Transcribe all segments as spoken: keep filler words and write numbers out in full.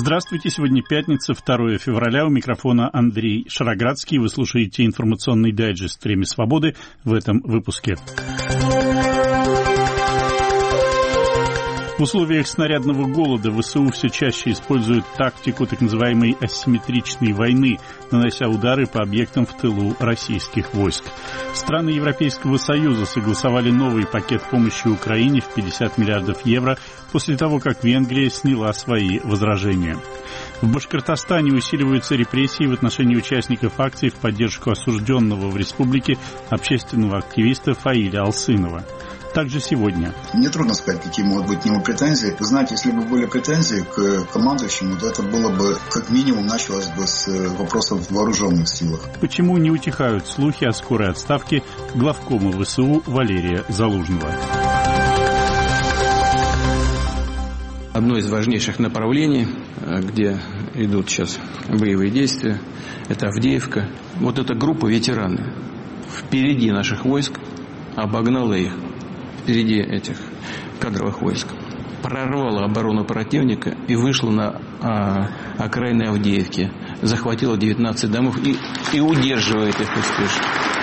Здравствуйте, сегодня пятница, второе февраля, у микрофона Андрей Шароградский. Вы слушаете информационный дайджест «Время свободы» в этом выпуске. В условиях снарядного голода ВСУ все чаще используют тактику так называемой асимметричной войны, нанося удары по объектам в тылу российских войск. Страны Европейского Союза согласовали новый пакет помощи Украине в пятьдесят миллиардов евро после того, как Венгрия сняла свои возражения. В Башкортостане усиливаются репрессии в отношении участников акций в поддержку осужденного в республике общественного активиста Фаиля Алсынова. Также сегодня. Мне трудно сказать, какие могут быть к нему претензии. Вы знаете, если бы были претензии к командующему, то это было бы, как минимум, началось бы с вопросов в вооруженных силах. Почему не утихают слухи о скорой отставке главкома ВСУ Валерия Залужного? Одно из важнейших направлений, где идут сейчас боевые действия, это Авдеевка. Вот эта группа ветераны впереди наших войск обогнала их. Впереди этих кадровых войск, прорвала оборону противника и вышла на а, окраины Авдеевки, захватила девятнадцать домов и, и удерживает их успешно.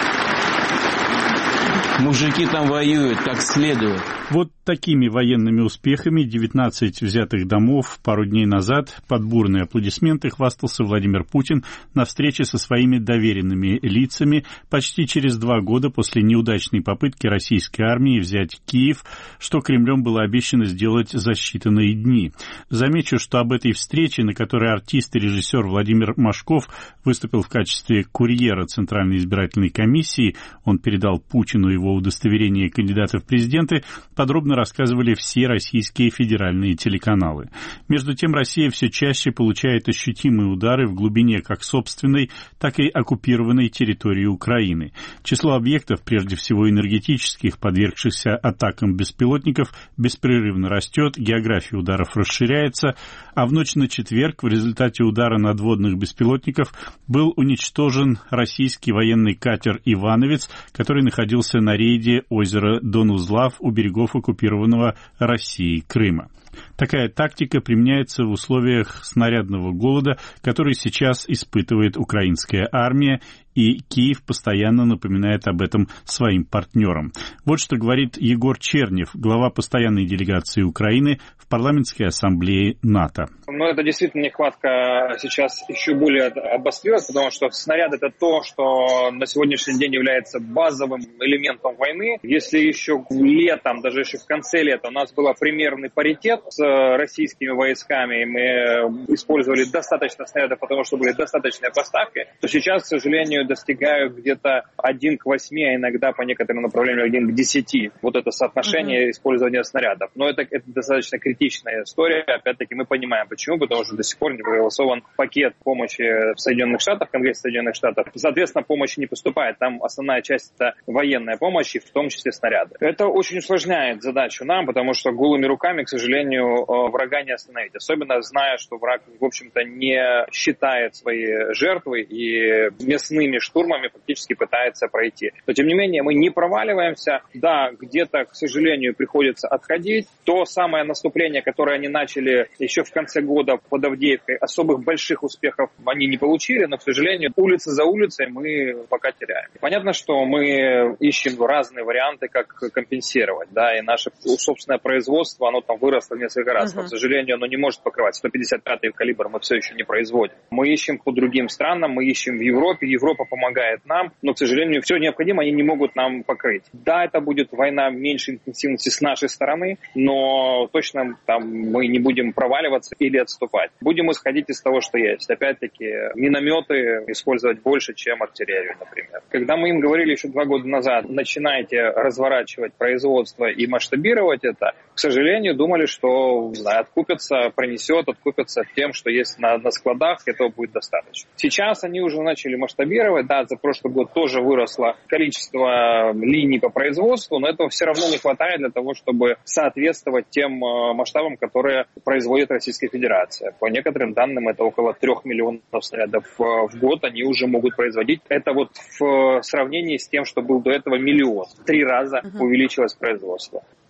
Мужики там воюют как следует. Вот такими военными успехами девятнадцать взятых домов пару дней назад под бурные аплодисменты хвастался Владимир Путин на встрече со своими доверенными лицами почти через два года после неудачной попытки российской армии взять Киев, что Кремлем было обещано сделать за считанные дни. Замечу, что об этой встрече, на которой артист и режиссер Владимир Машков выступил в качестве курьера Центральной избирательной комиссии, он передал Путину его удостоверение кандидата в президенты, подробно рассказывали все российские федеральные телеканалы. Между тем, Россия все чаще получает ощутимые удары в глубине как собственной, так и оккупированной территории Украины. Число объектов, прежде всего энергетических, подвергшихся атакам беспилотников, беспрерывно растет, география ударов расширяется, а в ночь на четверг в результате удара надводных беспилотников был уничтожен российский военный катер «Ивановец», который находился на рейде озера Дон-Узлав у берегов оккупированного Россией Крыма. Такая тактика применяется в условиях снарядного голода, который сейчас испытывает украинская армия, и Киев постоянно напоминает об этом своим партнерам. Вот что говорит Егор Чернев, глава постоянной делегации Украины в парламентской ассамблее НАТО. Но это действительно нехватка сейчас еще более обострилась, потому что снаряд — это то, что на сегодняшний день является базовым элементом войны. Если еще летом, даже еще в конце лета у нас был примерный паритет с российскими войсками, мы использовали достаточно снарядов, потому что были достаточные поставки, то сейчас, к сожалению, достигают где-то один к восьми, а иногда по некоторым направлениям один к десяти. Вот это соотношение uh-huh. использования снарядов. Но это, это достаточно критичная история. Опять-таки мы понимаем, почему. Потому что до сих пор не проголосован пакет помощи в Соединенных Штатах, Конгресс Соединенных Штатов. Соответственно, помощь не поступает. Там основная часть — это военная помощь, в том числе снаряды. Это очень усложняет задачу нам, потому что голыми руками, к сожалению, врага не остановить. Особенно зная, что враг, в общем-то, не считает свои жертвы и мясными штурмами фактически пытается пройти. Но, тем не менее, мы не проваливаемся. Да, где-то, к сожалению, приходится отходить. То самое наступление, которое они начали еще в конце года под Авдеевкой, особых больших успехов они не получили, но, к сожалению, улица за улицей мы пока теряем. Понятно, что мы ищем разные варианты, как компенсировать, да, и наше собственное производство, оно там выросло в несколько раз, uh-huh. но, к сожалению, оно не может покрывать. сто пятьдесят пятый калибр мы все еще не производим. Мы ищем по другим странам, мы ищем в Европе, Европа помогает нам, но, к сожалению, все необходимое они не могут нам покрыть. Да, это будет война меньшей интенсивности с нашей стороны, но точно там мы не будем проваливаться или отступать. Будем исходить из того, что есть. Опять-таки, минометы использовать больше, чем артиллерию, например. Когда мы им говорили еще два года назад, начинайте разворачивать производство и масштабировать это, к сожалению, думали, что, не знаю, откупятся, пронесет, откупятся тем, что есть на, на складах, этого будет достаточно. Сейчас они уже начали масштабировать. Да, за прошлый год тоже выросло количество линий по производству, но этого все равно не хватает для того, чтобы соответствовать тем масштабам, которые производит Российская Федерация. По некоторым данным, это около трех миллионов снарядов в год они уже могут производить. Это вот в сравнении с тем, что был до этого миллион. Три раза uh-huh. увеличилось производство.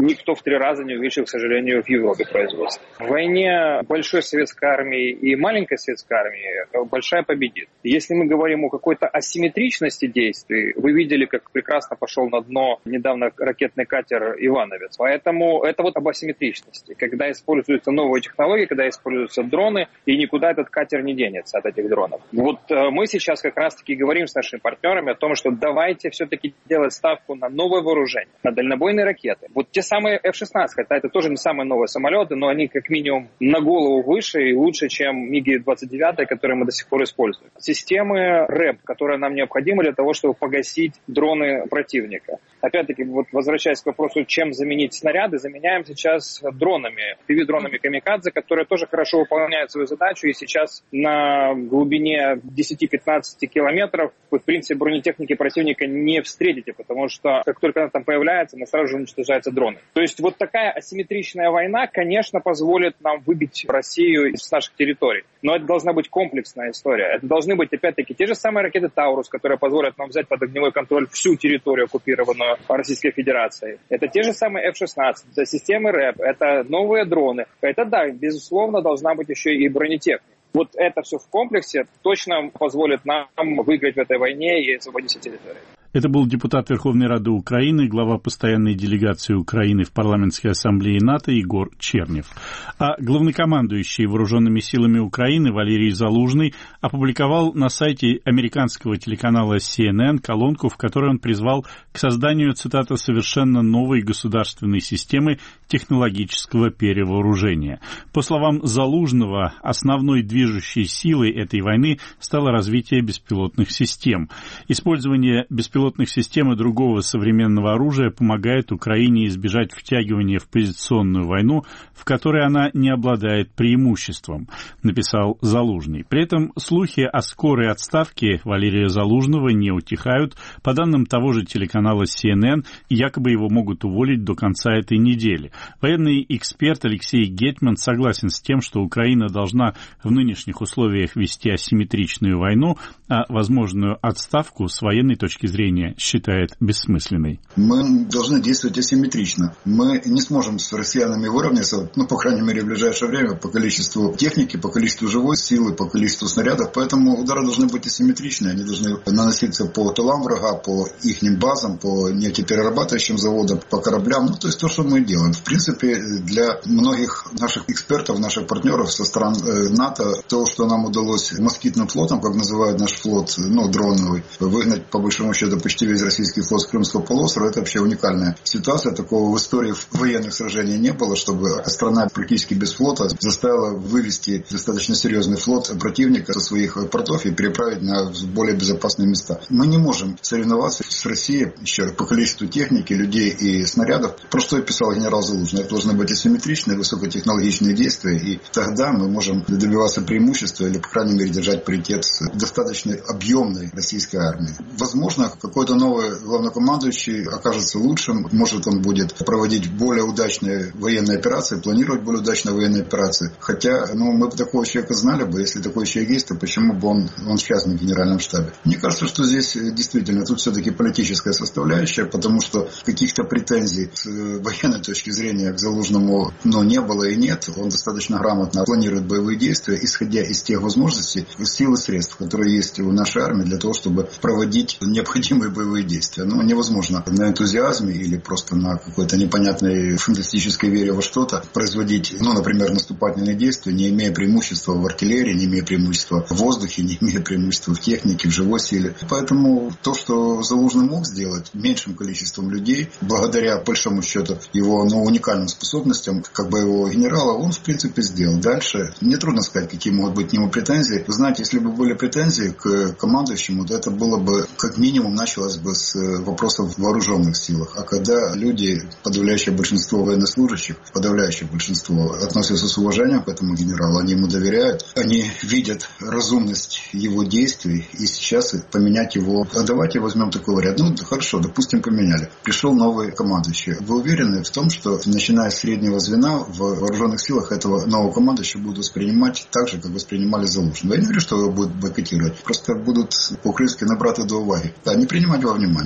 никто в три раза не увеличил, к сожалению, в Европе производство. В войне большой советской армии и маленькой советской армии большая победит. Если мы говорим о какой-то асимметричности действий, вы видели, как прекрасно пошел на дно недавно ракетный катер «Ивановец». Поэтому это вот об асимметричности. Когда используются новые технологии, когда используются дроны, и никуда этот катер не денется от этих дронов. Вот мы сейчас как раз-таки говорим с нашими партнерами о том, что давайте все-таки делать ставку на новое вооружение, на дальнобойные ракеты. Вот те самые эф шестнадцать, хотя это тоже не самые новые самолеты, но они как минимум на голову выше и лучше, чем миг двадцать девять, которые мы до сих пор используем. Системы рэп, которые нам необходимы для того, чтобы погасить дроны противника. Опять-таки, вот возвращаясь к вопросу, чем заменить снаряды, заменяем сейчас дронами, пи ви-дронами «Камикадзе», которые тоже хорошо выполняют свою задачу, и сейчас на глубине десять-пятнадцать километров вы, в принципе, бронетехники противника не встретите, потому что как только она там появляется, она сразу же уничтожаются дроны. То есть вот такая асимметричная война, конечно, позволит нам выбить Россию из наших территорий. Но это должна быть комплексная история. Это должны быть, опять-таки, те же самые ракеты «Таурус», которые позволят нам взять под огневой контроль всю территорию, оккупированную Российской Федерацией. Это те же самые эф шестнадцать, это системы рэп, это новые дроны. Это, да, безусловно, должна быть еще и бронетехника. Вот это все в комплексе точно позволит нам выиграть в этой войне и освободить территорию. Это был депутат Верховной Рады Украины, глава постоянной делегации Украины в Парламентской ассамблее НАТО Егор Чернев. А главнокомандующий вооруженными силами Украины Валерий Залужный опубликовал на сайте американского телеканала си эн эн колонку, в которой он призвал к созданию, цитата, «совершенно новой государственной системы технологического перевооружения». По словам Залужного, основной движущей силой этой войны стало развитие беспилотных систем. Использование беспилотных Беспилотных систем и другого современного оружия помогает Украине избежать втягивания в позиционную войну, в которой она не обладает преимуществом, написал Залужный. При этом слухи о скорой отставке Валерия Залужного не утихают. По данным того же телеканала си эн эн, якобы его могут уволить до конца этой недели. Военный эксперт Алексей Гетман согласен с тем, что Украина должна в нынешних условиях вести асимметричную войну, а возможную отставку с военной точки зрения считает бессмысленной. Мы должны действовать асимметрично. Мы не сможем с россиянами выровняться, ну, по крайней мере, в ближайшее время, по количеству техники, по количеству живой силы, по количеству снарядов. Поэтому удары должны быть асимметричны. Они должны наноситься по тылам врага, по их базам, по нефтеперерабатывающим заводам, по кораблям. Ну, то есть то, что мы делаем. В принципе, для многих наших экспертов, наших партнеров со стран НАТО, то, что нам удалось москитным флотом, как называют наш флот, ну, дроновый, выгнать, по большому счету, почти весь российский флот с Крымского полуострова, это вообще уникальная ситуация. Такого в истории военных сражений не было, чтобы страна практически без флота заставила вывести достаточно серьезный флот противника со своих портов и переправить на более безопасные места. Мы не можем соревноваться с Россией еще раз по количеству техники, людей и снарядов. Про что и писал генерал Залужный. Это должны быть асимметричные, высокотехнологичные действия, и тогда мы можем добиваться преимущества или, по крайней мере, держать паритет с достаточно объемной российской армией. Возможно, какой-то новый главнокомандующий окажется лучшим, может, он будет проводить более удачные военные операции, планировать более удачные военные операции. Хотя, ну, мы бы такого человека знали бы, если такой человек есть, то почему бы он, он сейчас не в генеральном штабе? Мне кажется, что здесь действительно тут все-таки политическая составляющая, потому что каких-то претензий с военной точки зрения к Залужному, ну, не было и нет. Он достаточно грамотно планирует боевые действия, исходя из тех возможностей, сил и средств, которые есть у нашей армии для того, чтобы проводить необходимые боевые действия. Ну, невозможно на энтузиазме или просто на какой-то непонятной фантастической вере во что-то производить, ну, например, наступательные действия, не имея преимущества в артиллерии, не имея преимущества в воздухе, не имея преимущества в технике, в живой силе. Поэтому то, что Залужный мог сделать меньшим количеством людей, благодаря, по большому счету, его, ну, уникальным способностям, как боевого генерала, он, в принципе, сделал. Дальше мне трудно сказать, какие могут быть к нему претензии. Вы знаете, если бы были претензии к командующему, то это было бы, как минимум, началось бы с вопросов в вооруженных силах. А когда люди, подавляющее большинство военнослужащих, подавляющее большинство относятся с уважением к этому генералу, они ему доверяют, они видят разумность его действий, и сейчас поменять его... А давайте возьмем такой вариант. Ну, хорошо, допустим, поменяли. Пришел новый командующий. Вы уверены в том, что, начиная с среднего звена, в вооруженных силах этого нового командующего будут воспринимать так же, как воспринимали Залужного? Я не говорю, что его будут бойкотировать. Просто будут по-украински набрати до уваги. Да, не принимать во внимание.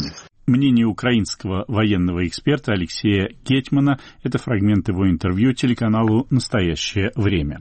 Мнение украинского военного эксперта Алексея Гетьмана – это фрагмент его интервью телеканалу «Настоящее время».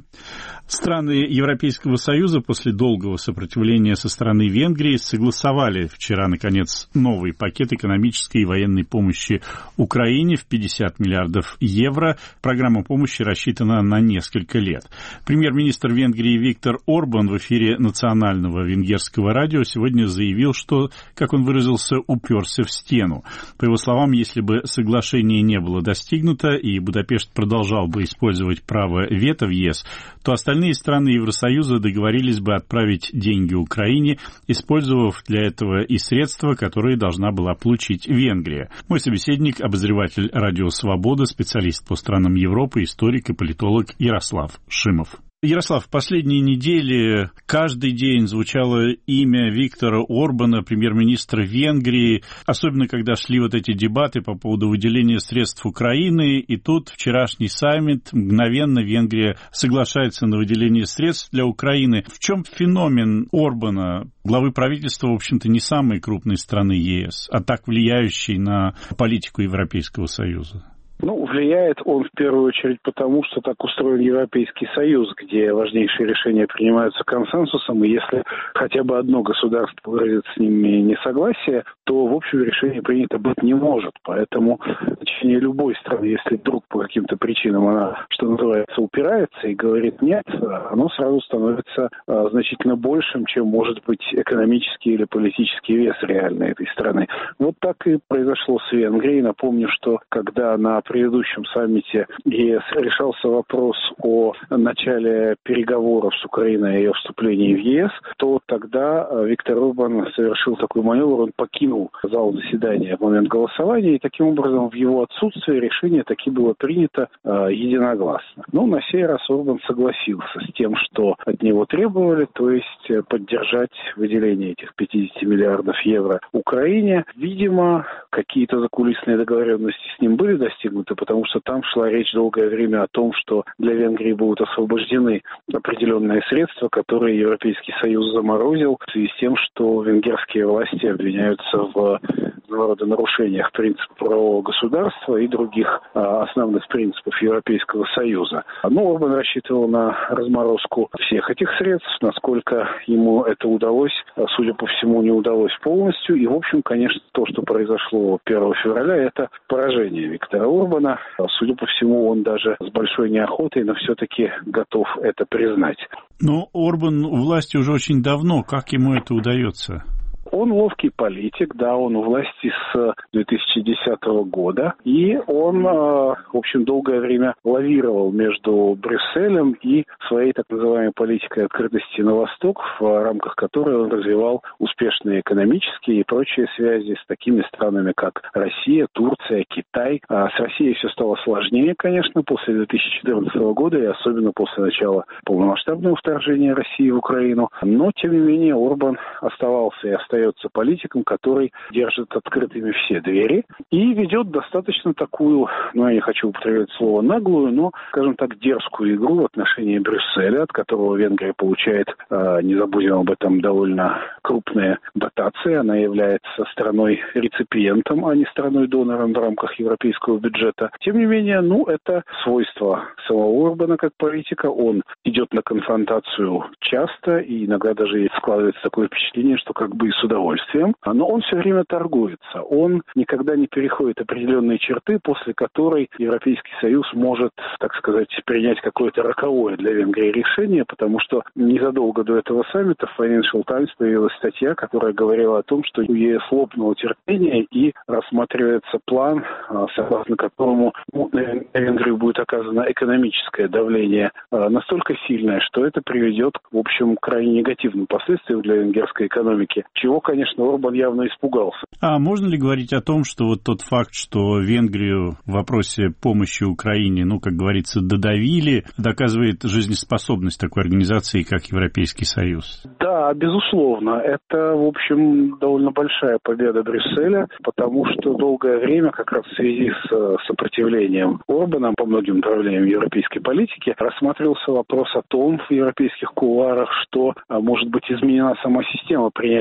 Страны Европейского Союза после долгого сопротивления со стороны Венгрии согласовали вчера, наконец, новый пакет экономической и военной помощи Украине в пятьдесят миллиардов евро. Программа помощи рассчитана на несколько лет. Премьер-министр Венгрии Виктор Орбан в эфире национального венгерского радио сегодня заявил, что, как он выразился, уперся в стену. По его словам, если бы соглашение не было достигнуто и Будапешт продолжал бы использовать право вето в ЕС, то остальные страны Евросоюза договорились бы отправить деньги Украине, использовав для этого и средства, которые должна была получить Венгрия. Мой собеседник, обозреватель Радио Свобода, специалист по странам Европы, историк и политолог Ярослав Шимов. Ярослав, в последние недели каждый день звучало имя Виктора Орбана, премьер-министра Венгрии, особенно когда шли вот эти дебаты по поводу выделения средств Украины, и тут вчерашний саммит, мгновенно Венгрия соглашается на выделение средств для Украины. В чем феномен Орбана, главы правительства, в общем-то, не самой крупной страны ЕС, а так влияющей на политику Европейского Союза? Ну, влияет он в первую очередь потому, что так устроен Европейский Союз, где важнейшие решения принимаются консенсусом, и если хотя бы одно государство выразит с ними несогласие, то, в общем, решение принято быть не может. Поэтому в течение любой страны, если вдруг по каким-то причинам она, что называется, упирается и говорит «нет», оно сразу становится а, значительно большим, чем может быть экономический или политический вес реальной этой страны. Вот так и произошло с Венгрией. Напомню, что когда на предыдущем саммите ЕС решался вопрос о начале переговоров с Украиной и ее вступлении в ЕС, то тогда Виктор Орбан совершил такой маневр, он покинул зал заседания в момент голосования, и таким образом в его отсутствие решение таки было принято э, единогласно. Но на сей раз Орбан согласился с тем, что от него требовали, то есть поддержать выделение этих пятьдесят миллиардов евро Украине. Видимо, какие-то закулисные договоренности с ним были достигнуты, потому что там шла речь долгое время о том, что для Венгрии будут освобождены определенные средства, которые Европейский Союз заморозил в связи с тем, что венгерские власти обвиняются в разного рода нарушениях принципов правового государства и других а, основных принципов Европейского Союза. Но Орбан рассчитывал на разморозку всех этих средств, насколько ему это удалось, судя по всему, не удалось полностью. И, в общем, конечно, то, что произошло первого февраля, это поражение Виктора Орбана. Судя по всему, он даже с большой неохотой, но все-таки готов это признать. Но Орбан у власти уже очень давно. Как ему это удается? Он ловкий политик, да, он у власти с две тысячи десятого года, и он, в общем, долгое время лавировал между Брюсселем и своей так называемой политикой открытости на восток, в рамках которой он развивал успешные экономические и прочие связи с такими странами, как Россия, Турция, Китай. А с Россией все стало сложнее, конечно, после две тысячи четырнадцатого года, и особенно после начала полномасштабного вторжения России в Украину. Но, тем не менее, Орбан оставался и остается политиком, который держит открытыми все двери и ведет достаточно такую, ну, я не хочу употреблять слово наглую, но, скажем так, дерзкую игру в отношении Брюсселя, от которого Венгрия получает, э, не забудем об этом, довольно крупные дотации. Она является страной-реципиентом, а не страной-донором в рамках европейского бюджета. Тем не менее, ну, это свойство самого Орбана как политика. Он идет на конфронтацию часто, и иногда даже складывается такое впечатление, что как бы и с удовольствием, но он все время торгуется. Он никогда не переходит определенные черты, после которой Европейский Союз может, так сказать, принять какое-то роковое для Венгрии решение, потому что незадолго до этого саммита в Financial Times появилась статья, которая говорила о том, что у ЕС лопнуло терпение и рассматривается план, согласно которому ну, на Венгрию будет оказано экономическое давление настолько сильное, что это приведет, в общем, к крайне негативным последствиям для венгерской экономики, чего, конечно, Орбан явно испугался. А можно ли говорить о том, что вот тот факт, что Венгрию в вопросе помощи Украине, ну, как говорится, додавили, доказывает жизнеспособность такой организации, как Европейский Союз? Да, безусловно. Это, в общем, довольно большая победа Брюсселя, потому что долгое время, как раз в связи с сопротивлением Орбана по многим направлениям европейской политики, рассматривался вопрос о том в европейских кулуарах, что может быть изменена сама система принятия решений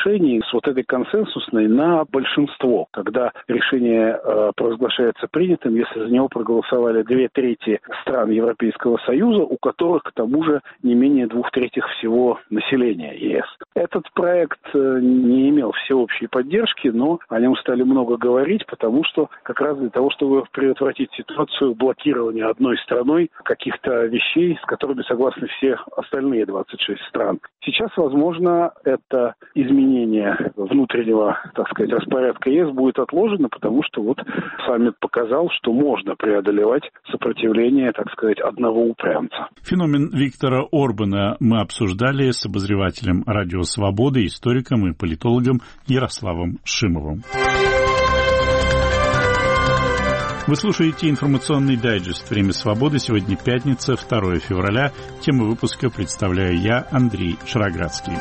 решений с вот этой консенсусной на большинство, когда решение э, провозглашается принятым, если за него проголосовали две трети стран Европейского Союза, у которых, к тому же, не менее двух третьих всего населения ЕС. Этот проект э, не имел всеобщей поддержки, но о нем стали много говорить, потому что как раз для того, чтобы предотвратить ситуацию блокирования одной страной каких-то вещей, с которыми согласны все остальные двадцать шесть стран. Сейчас, возможно, это изменение внутреннего, так сказать, распорядка ЕС будет отложено, потому что вот саммит показал, что можно преодолевать сопротивление, так сказать, одного упрямца. Феномен Виктора Орбана мы обсуждали с обозревателем «Радио Свобода», историком и политологом Ярославом Шимовым. Вы слушаете информационный дайджест «Время свободы». Сегодня пятница, второе февраля. Тему выпуска представляю я, Андрей Шароградский.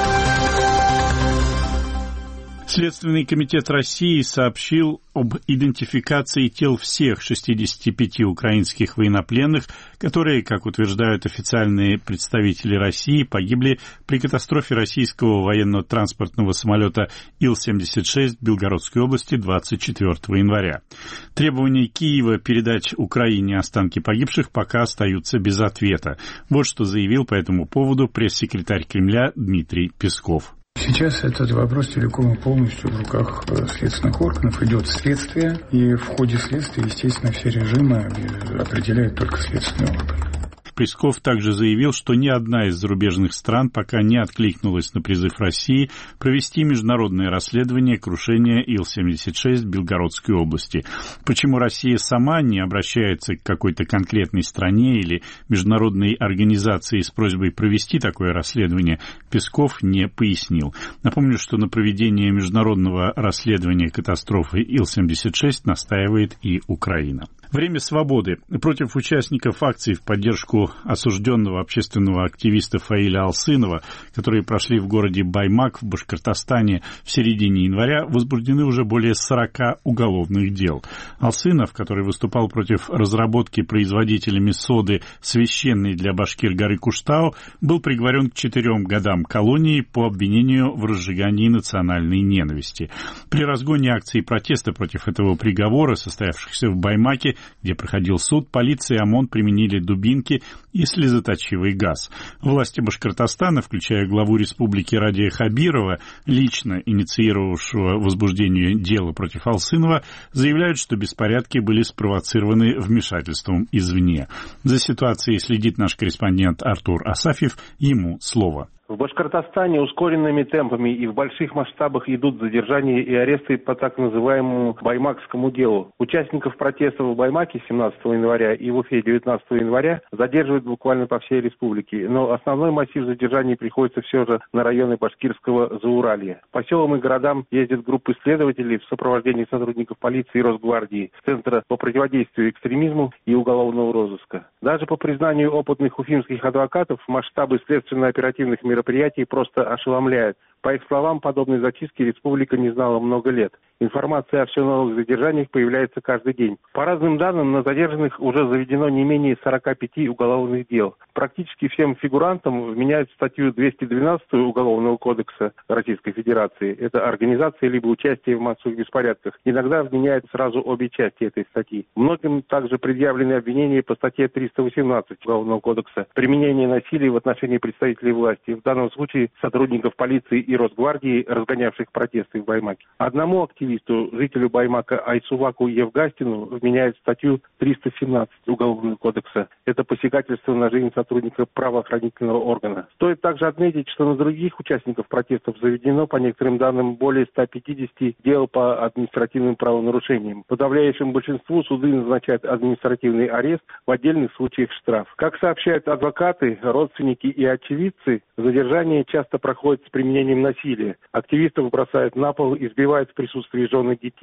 Следственный комитет России сообщил об идентификации тел всех шестидесяти пяти украинских военнопленных, которые, как утверждают официальные представители России, погибли при катастрофе российского военно-транспортного самолета Ил семьдесят шесть в Белгородской области двадцать четвёртого января. Требования Киева передать Украине останки погибших пока остаются без ответа. Вот что заявил по этому поводу пресс-секретарь Кремля Дмитрий Песков. Сейчас этот вопрос целиком и полностью в руках следственных органов. Идет следствие, и в ходе следствия, естественно, все режимы определяют только следственные органы. Песков также заявил, что ни одна из зарубежных стран пока не откликнулась на призыв России провести международное расследование крушения Ил семьдесят шесть в Белгородской области. Почему Россия сама не обращается к какой-то конкретной стране или международной организации с просьбой провести такое расследование, Песков не пояснил. Напомню, что на проведение международного расследования катастрофы Ил семьдесят шесть настаивает и Украина. Время свободы. Против участников акций в поддержку осужденного общественного активиста Фаиля Алсынова, которые прошли в городе Баймак в Башкортостане в середине января, возбуждены уже более сорока уголовных дел. Алсынов, который выступал против разработки производителями соды священной для башкир горы Куштау, был приговорен к четырем годам колонии по обвинению в разжигании национальной ненависти. При разгоне акций протеста против этого приговора, состоявшихся в Баймаке, где проходил суд, полиция и ОМОН применили дубинки и слезоточивый газ. Власти Башкортостана, включая главу республики Радия Хабирова, лично инициировавшего возбуждение дела против Алсынова, заявляют, что беспорядки были спровоцированы вмешательством извне. За ситуацией следит наш корреспондент Артур Асафьев. Ему слово. В Башкортостане ускоренными темпами и в больших масштабах идут задержания и аресты по так называемому баймакскому делу. Участников протестов в Баймаке семнадцатого января и в Уфе девятнадцатого января задерживают буквально по всей республике. Но основной массив задержаний приходится все же на районы башкирского Зауралья. По селам и городам ездят группы следователей в сопровождении сотрудников полиции и Росгвардии, Центра по противодействию экстремизму и уголовного розыска. Даже по признанию опытных уфимских адвокатов, масштабы следственно-оперативных мероприятий мероприятий просто ошеломляет. По их словам, подобной зачистки республика не знала много лет. Информация о все новых задержаниях появляется каждый день. По разным данным, на задержанных уже заведено не менее сорока пяти уголовных дел. Практически всем фигурантам вменяют статью двести двенадцать Уголовного кодекса Российской Федерации. Это организация либо участие в массовых беспорядках. Иногда вменяют сразу обе части этой статьи. Многим также предъявлены обвинения по статье триста восемнадцать Уголовного кодекса «Применение насилия в отношении представителей власти», в данном случае сотрудников полиции и Росгвардии, разгонявших протесты в Баймаке. Одному активисту, жителю Баймака Айсуваку Евгастину, вменяют статью триста семнадцать Уголовного кодекса. Это посягательство на жизнь сотрудника правоохранительного органа. Стоит также отметить, что на других участников протестов заведено, по некоторым данным, более ста пятидесяти дел по административным правонарушениям. Подавляющему большинству суды назначают административный арест, в отдельных случаях штраф. Как сообщают адвокаты, родственники и очевидцы, задержание часто проходит с применением насилия. Активистов бросают на пол, избивают в присутствии жен и детей.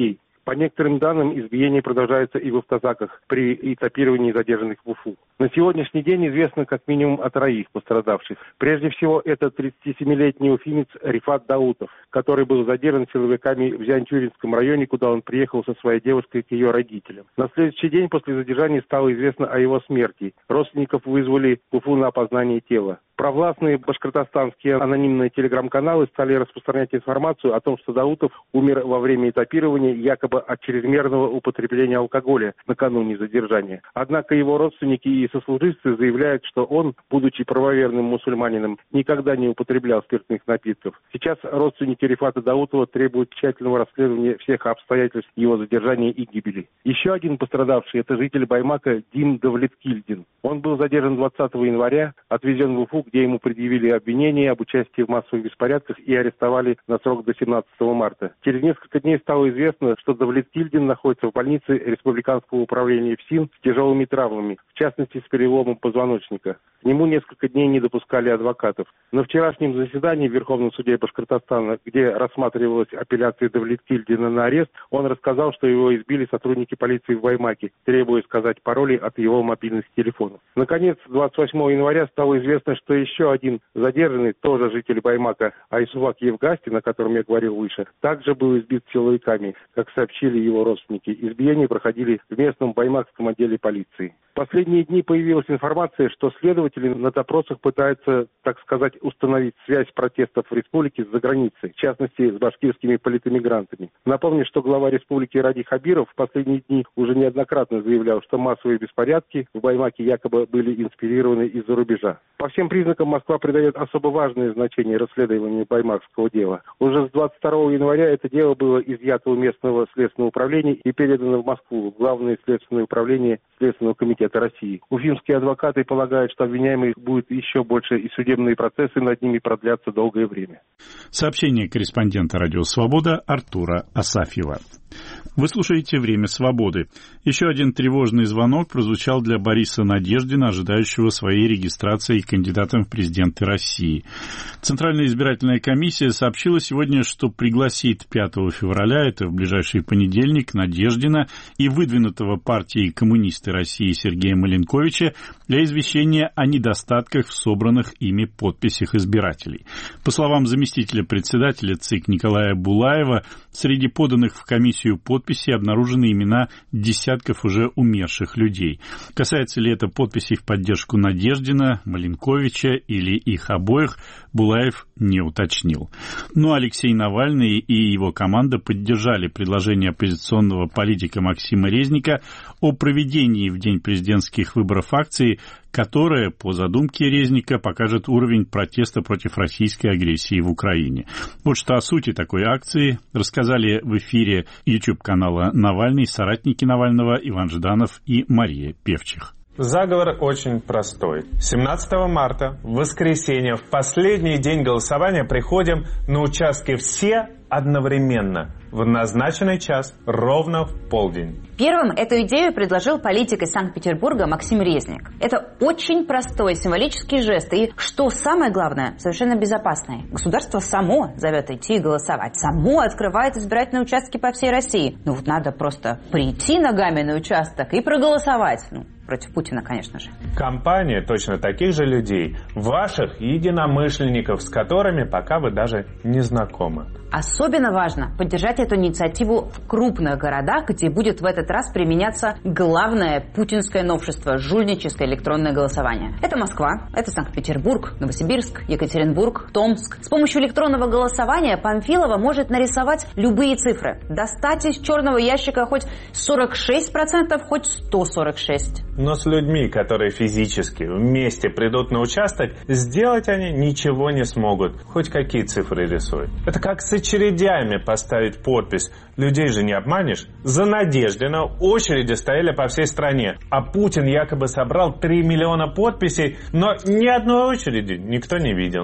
По некоторым данным, избиение продолжается и в автозаках при этапировании задержанных в Уфу. На сегодняшний день известно как минимум о троих пострадавших. Прежде всего, это тридцатисемилетний уфимец Рифат Даутов, который был задержан силовиками в Зиантюринском районе, куда он приехал со своей девушкой к ее родителям. На следующий день после задержания стало известно о его смерти. Родственников вызвали в Уфу на опознание тела. Провластные башкортостанские анонимные телеграм-каналы стали распространять информацию о том, что Даутов умер во время этапирования якобы от чрезмерного употребления алкоголя накануне задержания. Однако его родственники и сослуживцы заявляют, что он, будучи правоверным мусульманином, никогда не употреблял спиртных напитков. Сейчас родственники Рифата Даутова требуют тщательного расследования всех обстоятельств его задержания и гибели. Еще один пострадавший – это житель Баймака Дим Давлеткильдин. Он был задержан двадцатого января, отвезен в Уфу, где ему предъявили обвинение об участии в массовых беспорядках и арестовали на срок до семнадцатого марта. Через несколько дней стало известно, что Давлеткильдин находится в больнице Республиканского управления ФСИН с тяжелыми травмами, в частности с переломом позвоночника. К нему несколько дней не допускали адвокатов. На вчерашнем заседании в Верховном суде Башкортостана, где рассматривалась апелляция Давлеткильдина на арест, он рассказал, что его избили сотрудники полиции в Баймаке, требуя сказать пароли от его мобильных телефонов. Наконец, двадцать восьмого января стало известно, что еще один задержанный, тоже житель Баймака, Айсувак Евгастин, о котором я говорил выше, также был избит силовиками, как сообщили его родственники. Избиения проходили в местном баймакском отделе полиции. В последние дни появилась информация, что следователи на допросах пытаются, так сказать, установить связь протестов в республике с заграницей, в частности, с башкирскими политэмигрантами. Напомню, что глава республики Ради Хабиров в последние дни уже неоднократно заявлял, что массовые беспорядки в Баймаке якобы были инспирированы из-за рубежа. По всем признакам Москва придает особо важное значение расследованию баймакского дела. Уже с двадцать второго января это дело было изъято у местного следственного управления и передано в Москву, в Главное следственное управление Следственного комитета России. Уфимские адвокаты полагают, что обвиняемых будет еще больше, и судебные процессы над ними продлятся долгое время. Сообщение корреспондента «Радио Свобода» Артура Асафьева. Вы слушаете «Время свободы». Еще один тревожный звонок прозвучал для Бориса Надеждина, ожидающего своей регистрации кандидатом в президенты России. Центральная избирательная комиссия сообщила сегодня, что пригласит пятого февраля, это в ближайший понедельник, Надеждина и выдвинутого партией «Коммунисты России» Сергея Маленковича для извещения о недостатках в собранных ими подписях избирателей. По словам заместителя председателя ЦИК Николая Булаева, среди поданных в комиссию подписей обнаружены имена десятков уже умерших людей. Касается ли это подписей в поддержку Надеждина, Маленковича или их обоих, Булаев не уточнил. Но Алексей Навальный и его команда поддержали предложение оппозиционного политика Максима Резника о проведении в день президентских выборов акции, которая, по задумке Резника, покажет уровень протеста против российской агрессии в Украине. Вот что о сути такой акции рассказали в эфире YouTube-канала «Навальный» соратники Навального Иван Жданов и Мария Певчих. Заговор очень простой. семнадцатого марта, в воскресенье, в последний день голосования приходим на участки все одновременно, в назначенный час, ровно в полдень. Первым эту идею предложил политик из Санкт-Петербурга Максим Резник. Это очень простой символический жест и, что самое главное, совершенно безопасный. Государство само зовет идти голосовать, само открывает избирательные участки по всей России. Ну вот надо просто прийти ногами на участок и проголосовать. Ну, против Путина, конечно же. Компания точно таких же людей, ваших единомышленников, с которыми пока вы даже не знакомы. Особенно важно поддержать эту инициативу в крупных городах, где будет в этот раз применяться главное путинское новшество – жульническое электронное голосование. Это Москва, это Санкт-Петербург, Новосибирск, Екатеринбург, Томск. С помощью электронного голосования Памфилова может нарисовать любые цифры. Достать из черного ящика хоть сорок шесть процентов, хоть сто сорок шесть процентов. Но с людьми, которые физически вместе придут на участок, сделать они ничего не смогут. Хоть какие цифры рисуют. Это как с очередями поставить подпись. Людей же не обманешь. За Надеждина очереди стояли по всей стране. А Путин якобы собрал три миллиона подписей, но ни одной очереди никто не видел.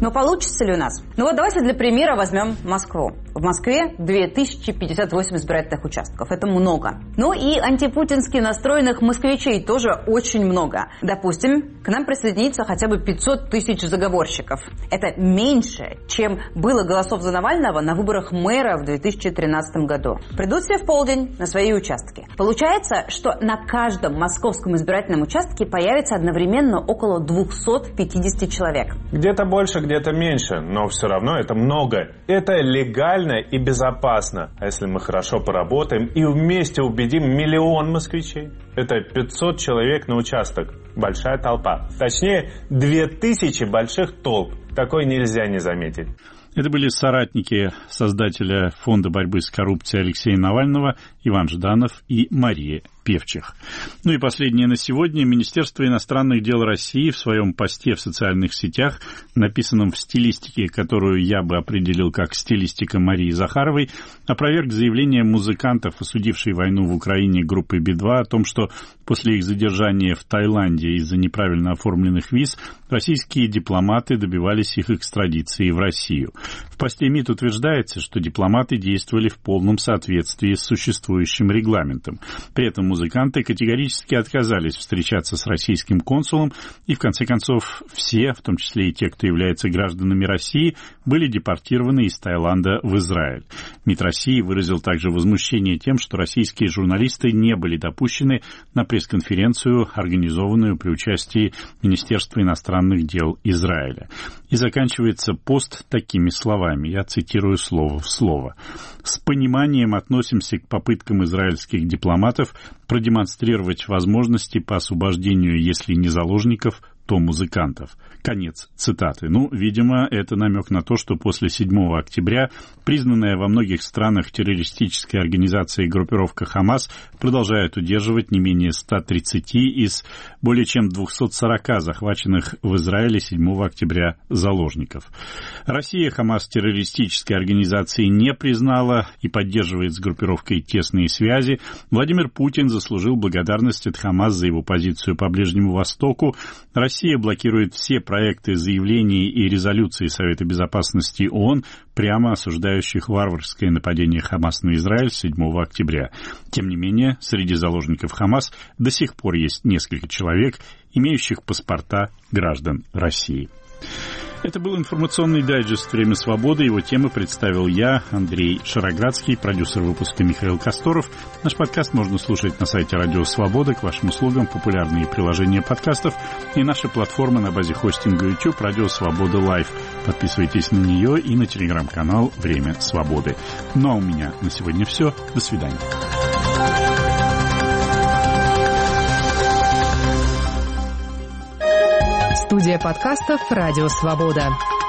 Но получится ли у нас? Ну вот давайте для примера возьмем Москву. В Москве две тысячи пятьдесят восемь избирательных участков. Это много. Ну и антипутински настроенных москвичей тоже очень много. Допустим, к нам присоединится хотя бы пятьсот тысяч заговорщиков. Это меньше, чем было голосов за Навального на выборах мэра в две тысячи тринадцатом году. Придут все в полдень на свои участки. Получается, что на каждом московском избирательном участке появится одновременно около двухсот пятидесяти человек. Где-то больше, где-то меньше, но все равно это много. Это легально и безопасно. А если мы хорошо поработаем и вместе убедим миллион москвичей? Это пятьсот человек на участок. Большая толпа. Точнее, две тысячи больших толп. Такой нельзя не заметить. Это были соратники создателя Фонда борьбы с коррупцией Алексея Навального, Иван Жданов и Мария Певчих. Ну и последнее на сегодня. Министерство иностранных дел России в своем посте в социальных сетях, написанном в стилистике, которую я бы определил как стилистика Марии Захаровой, опроверг заявление музыкантов, осудившей войну в Украине группы Би два, о том, что после их задержания в Таиланде из-за неправильно оформленных виз российские дипломаты добивались их экстрадиции в Россию. В посте МИД утверждается, что дипломаты действовали в полном соответствии с существующим регламентом. При этом музыканты категорически отказались встречаться с российским консулом, и в конце концов все, в том числе и те, кто является гражданами России, были депортированы из Таиланда в Израиль. МИД России выразил также возмущение тем, что российские журналисты не были допущены на пресс-конференцию, организованную при участии Министерства иностранных дел Израиля. И заканчивается пост такими словами, я цитирую слово в слово. «С пониманием относимся к попыткам израильских дипломатов продемонстрировать возможности по освобождению, если не заложников, то музыкантов». Конец цитаты. Ну, видимо, это намек на то, что после седьмого октября признанная во многих странах террористической организацией группировка «Хамас» продолжает удерживать не менее ста тридцати из более чем двухсот сорока захваченных в Израиле седьмого октября заложников. Россия «Хамас» террористической организацией не признала и поддерживает с группировкой тесные связи. Владимир Путин заслужил благодарность от «Хамас» за его позицию по Ближнему Востоку. Россия блокирует все проекты заявлений и резолюций Совета Безопасности ООН, прямо осуждающих варварское нападение ХАМАС на Израиль седьмого октября. Тем не менее, среди заложников ХАМАС до сих пор есть несколько человек, имеющих паспорта граждан России. Это был информационный дайджест «Время свободы». Его темы представил я, Андрей Шароградский, продюсер выпуска Михаил Косторов. Наш подкаст можно слушать на сайте Радио Свобода. К вашим услугам популярные приложения подкастов и наша платформа на базе хостинга YouTube Радио Свобода Лайв. Подписывайтесь на нее и на телеграм-канал «Время свободы». Ну а у меня на сегодня все. До свидания. Студия подкастов «Радио Свобода».